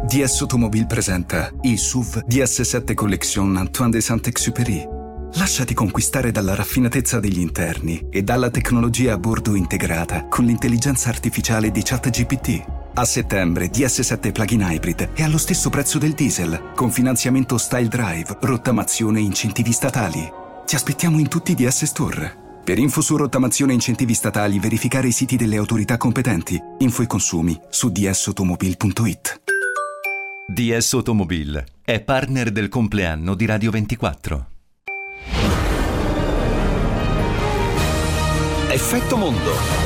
DS Automobile presenta i SUV DS7 Collection Antoine de Saint-Exupéry. Lasciati conquistare dalla raffinatezza degli interni e dalla tecnologia a bordo integrata con l'intelligenza artificiale di ChatGPT. A settembre DS7 Plug-in Hybrid è allo stesso prezzo del diesel, con finanziamento Style Drive, rottamazione e incentivi statali. Ti aspettiamo in tutti i DS Store. Per info su rottamazione e incentivi statali, verificare i siti delle autorità competenti. Info e consumi su dsautomobile.it. DS Automobile è partner del compleanno di Radio 24. Effetto Mondo.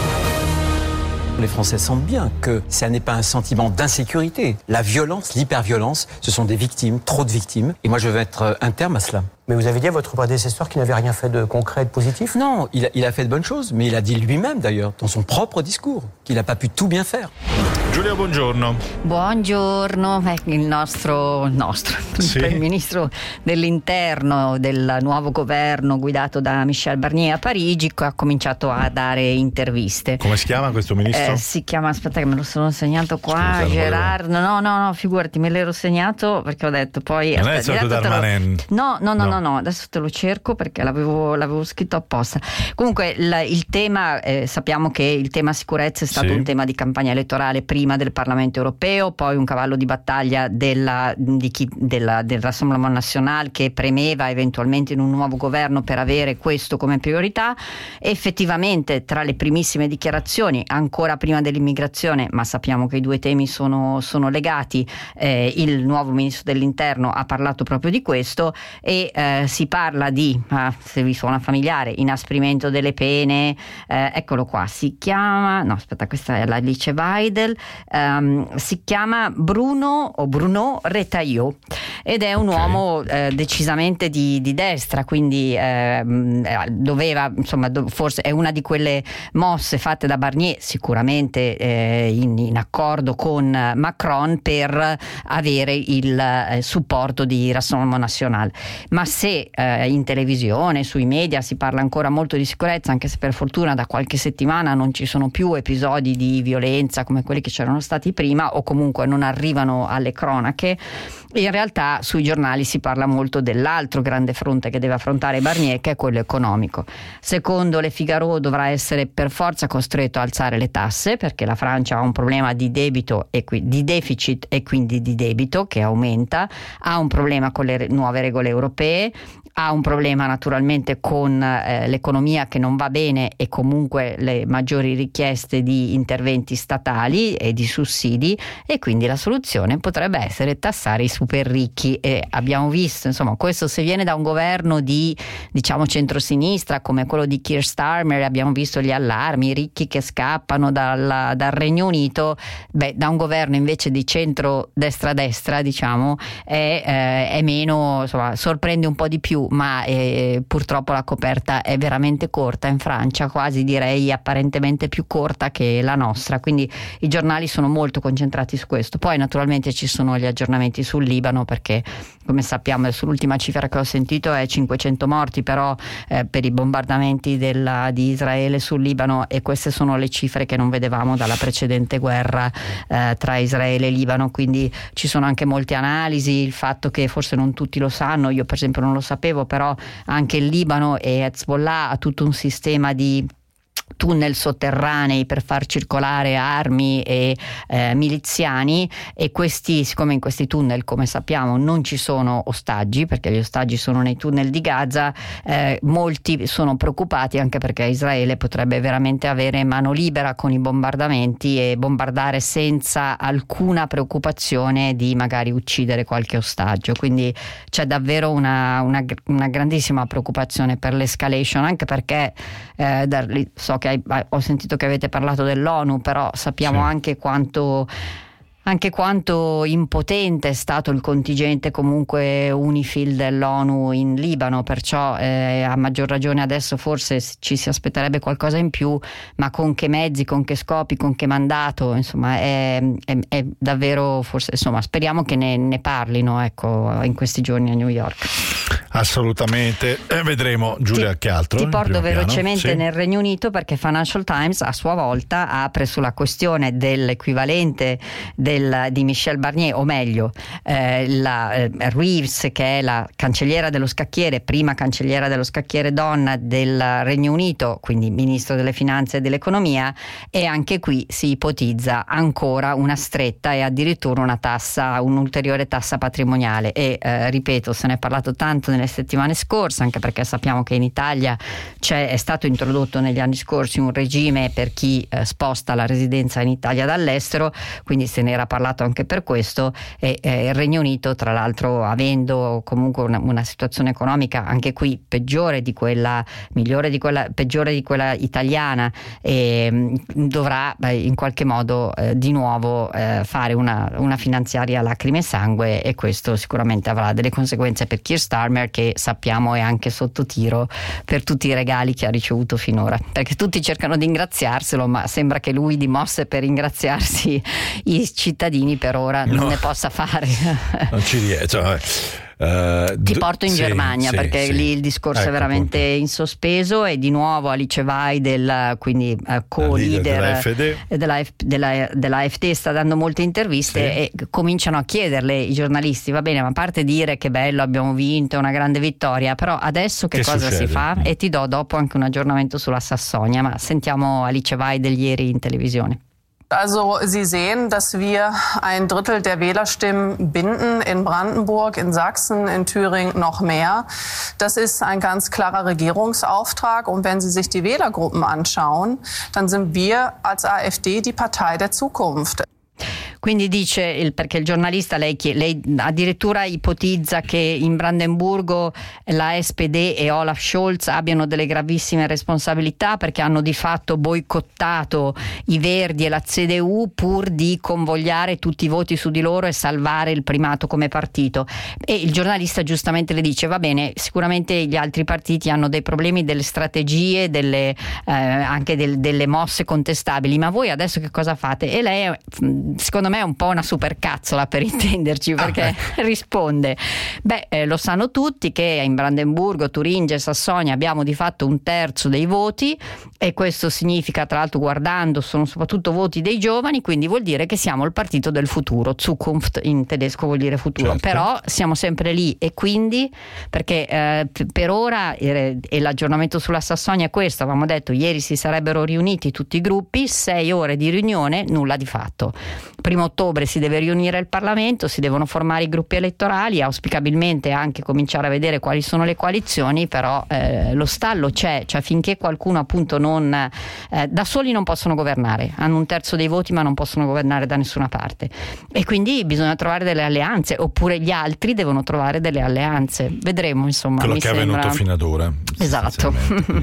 Les Français sentent bien que ça n'est pas un sentiment d'insécurité. La violence, l'hyperviolence, ce sont des victimes, trop de victimes. Et moi, je veux mettre un terme à cela. Mais vous avez dit à votre prédécesseur qu'il n'avait rien fait de concret et de positif ? Non, il a fait de bonnes choses, mais il a dit lui-même d'ailleurs, dans son propre discours, qu'il n'a pas pu tout bien faire. Giulia, buongiorno. Buongiorno, il nostro il ministro dell'interno del nuovo governo guidato da Michel Barnier a Parigi ha cominciato a dare interviste. Come si chiama questo ministro? Si chiama, aspetta che me lo sono segnato qua, Scusa, Gerardo, no, figurati, me l'ero segnato perché ho detto poi... Non è stato Darmanin? No, adesso te lo cerco perché l'avevo scritto apposta. Comunque il tema, sappiamo che il tema sicurezza è stato un tema di campagna elettorale prima del Parlamento europeo, poi un cavallo di battaglia del Rassemblement National che premeva eventualmente in un nuovo governo per avere questo come priorità. Effettivamente tra le primissime dichiarazioni, ancora prima dell'immigrazione, ma sappiamo che i due temi sono legati, il nuovo ministro dell'interno ha parlato proprio di questo e si parla di, se vi suona familiare, inasprimento delle pene, eccolo qua, si chiama, no aspetta, questa è l'Alice Weidel, si chiama Bruno Retailleau ed è un uomo decisamente di destra, quindi doveva, insomma, forse è una di quelle mosse fatte da Barnier, sicuramente in accordo con Macron, per avere il supporto di Rassemblement National. Ma se in televisione, sui media si parla ancora molto di sicurezza, anche se per fortuna da qualche settimana non ci sono più episodi di violenza come quelli che c'erano stati prima, o comunque non arrivano alle cronache, in realtà sui giornali si parla molto dell'altro grande fronte che deve affrontare Barnier, che è quello economico. Secondo Le Figaro dovrà essere per forza costretto a alzare le tasse, perché la Francia ha un problema di debito e di deficit e quindi di debito che aumenta, ha un problema con le nuove regole europee, ha un problema naturalmente con l'economia che non va bene e comunque le maggiori richieste di interventi statali e di sussidi, e quindi la soluzione potrebbe essere tassare i super ricchi. E abbiamo visto, insomma, questo se viene da un governo di, diciamo, centrosinistra come quello di Keir Starmer, abbiamo visto gli allarmi, i ricchi che scappano dal Regno Unito. Da un governo invece di centro destra, diciamo, è meno, insomma, sorprende un po' di più, ma purtroppo la coperta è veramente corta in Francia, quasi direi apparentemente più corta che la nostra, quindi i giornali sono molto concentrati su questo. Poi naturalmente ci sono gli aggiornamenti sul Libano, perché come sappiamo adesso l'ultima cifra che ho sentito è 500 morti però per i bombardamenti di Israele sul Libano, e queste sono le cifre che non vedevamo dalla precedente guerra tra Israele e Libano, quindi ci sono anche molte analisi, il fatto che forse non tutti lo sanno, io per esempio non lo sapevo, però anche il Libano e Hezbollah ha tutto un sistema di tunnel sotterranei per far circolare armi e miliziani, e questi, siccome in questi tunnel, come sappiamo, non ci sono ostaggi, perché gli ostaggi sono nei tunnel di Gaza, molti sono preoccupati anche perché Israele potrebbe veramente avere mano libera con i bombardamenti e bombardare senza alcuna preoccupazione di magari uccidere qualche ostaggio, quindi c'è davvero una grandissima preoccupazione per l'escalation, anche perché so che ho sentito che avete parlato dell'ONU, però sappiamo anche quanto impotente è stato il contingente comunque UNIFIL dell'ONU in Libano, perciò a maggior ragione adesso forse ci si aspetterebbe qualcosa in più, ma con che mezzi, con che scopi, con che mandato, insomma è davvero, forse, insomma, speriamo che ne parlino, ecco, in questi giorni a New York. Assolutamente, vedremo Giulia che altro. Ti porto velocemente sì. nel Regno Unito, perché Financial Times a sua volta apre sulla questione dell'equivalente di Michel Barnier, o meglio Reeves, che è la cancelliera dello scacchiere, prima cancelliera dello scacchiere donna del Regno Unito, quindi ministro delle finanze e dell'economia, e anche qui si ipotizza ancora una stretta e addirittura un'ulteriore tassa patrimoniale. E ripeto, se ne è parlato tanto nelle settimane scorse, anche perché sappiamo che in Italia è stato introdotto negli anni scorsi un regime per chi sposta la residenza in Italia dall'estero, quindi se ne era parlato anche per questo. E il Regno Unito, tra l'altro, avendo comunque una situazione economica anche qui peggiore di quella italiana, dovrà in qualche modo di nuovo fare una finanziaria lacrime e sangue, e questo sicuramente avrà delle conseguenze per Keir Starmer, che sappiamo è anche sotto tiro per tutti i regali che ha ricevuto finora, perché tutti cercano di ringraziarselo, ma sembra che lui di mosse per ringraziarsi i cittadini per ora non ne possa fare. Non ci riesce. Ti porto in Germania, perché lì il discorso è veramente in sospeso, e di nuovo Alice Weidel, quindi co-leader dell'AfD, sta dando molte interviste e cominciano a chiederle i giornalisti: va bene, ma a parte dire che bello, abbiamo vinto, è una grande vittoria, però adesso che cosa succede? Si fa? E ti do dopo anche un aggiornamento sulla Sassonia, ma sentiamo Alice Weidel ieri in televisione. Also Sie sehen, dass wir 1/3 der Wählerstimmen binden in Brandenburg, in Sachsen, in Thüringen noch mehr. Das ist ein ganz klarer Regierungsauftrag. Und wenn Sie sich die Wählergruppen anschauen, dann sind wir als AfD die Partei der Zukunft. Quindi dice, perché il giornalista, lei addirittura ipotizza che in Brandenburgo la SPD e Olaf Scholz abbiano delle gravissime responsabilità, perché hanno di fatto boicottato i Verdi e la CDU pur di convogliare tutti i voti su di loro e salvare il primato come partito. E il giornalista giustamente le dice: va bene, sicuramente gli altri partiti hanno dei problemi, delle strategie, anche delle mosse contestabili, ma voi adesso che cosa fate? E lei, secondo me, è un po' una supercazzola, per intenderci, perché risponde: lo sanno tutti che in Brandenburgo, Turingia e Sassonia abbiamo di fatto 1/3 dei voti, e questo significa, tra l'altro, guardando, sono soprattutto voti dei giovani, quindi vuol dire che siamo il partito del futuro. Zukunft in tedesco vuol dire futuro, però siamo sempre lì, e quindi perché per ora e l'aggiornamento sulla Sassonia è questo: avevamo detto ieri si sarebbero riuniti tutti i gruppi, 6 ore di riunione, nulla di fatto. 1° ottobre si deve riunire il Parlamento, si devono formare i gruppi elettorali, auspicabilmente anche cominciare a vedere quali sono le coalizioni, però lo stallo c'è, cioè finché qualcuno appunto da soli non possono governare, hanno 1/3 dei voti ma non possono governare da nessuna parte, e quindi bisogna trovare delle alleanze, oppure gli altri devono trovare delle alleanze, vedremo, insomma. Quello che è avvenuto fino ad ora. Esatto.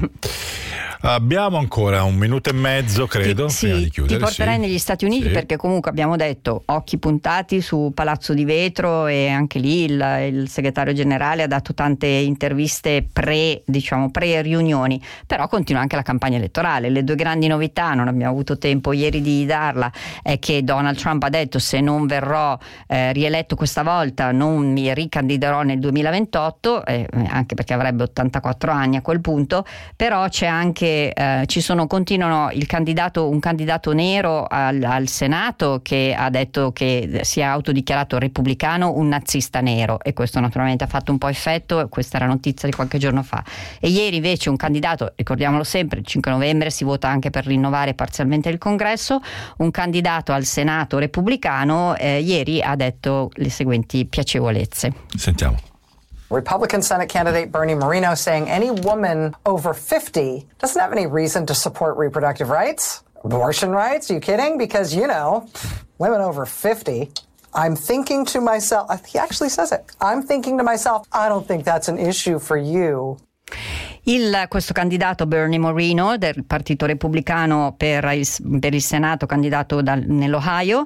Abbiamo ancora 1 minuto e mezzo, credo, prima di chiudere. Ti porterei negli Stati Uniti, perché comunque abbiamo detto occhi puntati su Palazzo di Vetro, e anche lì il segretario generale ha dato tante interviste pre-riunioni, però continua anche la campagna elettorale. Le 2 grandi novità, non abbiamo avuto tempo ieri di darla, è che Donald Trump ha detto: se non verrò rieletto questa volta non mi ricandiderò nel 2028, anche perché avrebbe 84 anni a quel punto. Però c'è anche continuano un candidato nero al Senato che ha detto che si è autodichiarato repubblicano, un nazista nero, e questo naturalmente ha fatto un po' effetto. Questa era notizia di qualche giorno fa. E ieri invece un candidato, ricordiamolo sempre, il 5 novembre si vota anche per rinnovare parzialmente il congresso, un candidato al Senato repubblicano ieri ha detto le seguenti piacevolezze. Sentiamo. Republican Senate candidate Bernie Moreno saying any woman over 50 doesn't have any reason to support reproductive rights, abortion rights. Are you kidding? Because, women over 50, I'm thinking to myself, he actually says it, I'm thinking to myself, I don't think that's an issue for you. Questo candidato Bernie Moreno del Partito Repubblicano per il Senato, candidato nell'Ohio,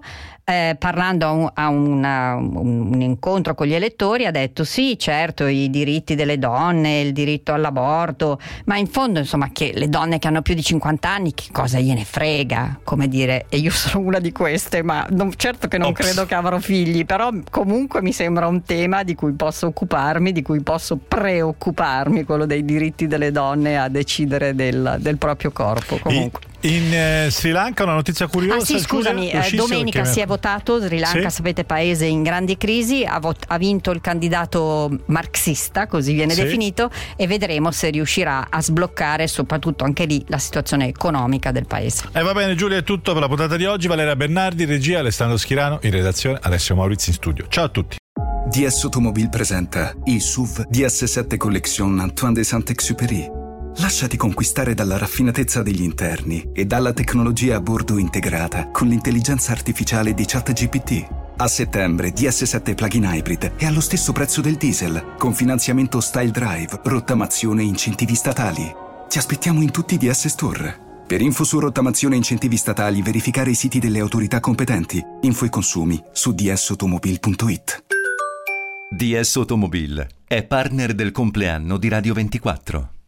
parlando a un incontro con gli elettori, ha detto sì, certo, i diritti delle donne, il diritto all'aborto, ma in fondo insomma che le donne che hanno più di 50 anni che cosa gliene frega, come dire, e io sono una di queste, ma certo che non credo che avrò figli, però comunque mi sembra un tema di cui posso occuparmi, di cui posso preoccuparmi, quello dei diritti delle donne a decidere del proprio corpo. Comunque. In Sri Lanka una notizia curiosa. Sì, scusami, domenica si è votato, Sri Lanka, sì, sapete, paese in grandi crisi, ha vinto il candidato marxista, così viene definito, e vedremo se riuscirà a sbloccare soprattutto anche lì la situazione economica del paese. Va bene Giulia, è tutto per la puntata di oggi. Valeria Bernardi, regia, Alessandro Schirano, in redazione Alessio Maurizi in studio. Ciao a tutti. DS Automobile presenta il SUV DS7 Collection Antoine de Saint-Exupéry. Lasciati conquistare dalla raffinatezza degli interni e dalla tecnologia a bordo integrata con l'intelligenza artificiale di ChatGPT. A settembre DS7 Plug-in Hybrid è allo stesso prezzo del diesel, con finanziamento Style Drive, rottamazione e incentivi statali. Ti aspettiamo in tutti i DS Store. Per info su rottamazione e incentivi statali, verificare i siti delle autorità competenti. Info e consumi su dsautomobile.it. DS Automobile è partner del compleanno di Radio 24.